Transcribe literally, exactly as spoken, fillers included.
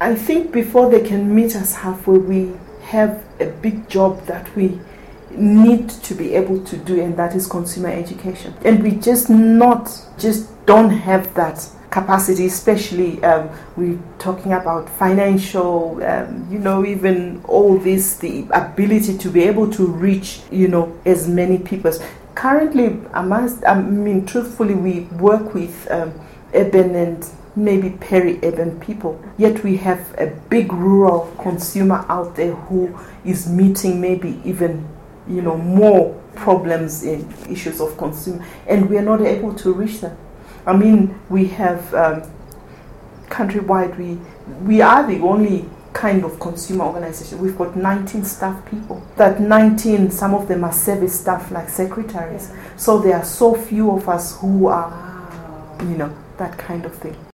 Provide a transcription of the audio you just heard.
I think before they can meet us halfway, we have a big job that we need to be able to do, and that is consumer education. And we just not, just don't have that capacity, especially um, we're talking about financial, um, you know, even all this, the ability to be able to reach, you know, as many people. Currently, I must, I mean, truthfully, we work with um, urban and maybe peri-urban people, yet we have a big rural consumer out there who is meeting maybe even, you know, more problems in issues of consumer, and we are not able to reach them. I mean, we have um, countrywide, we we are the only kind of consumer organization. We've got nineteen staff people. That nineteen, some of them are service staff like secretaries. So there are so few of us who are, you know, that kind of thing.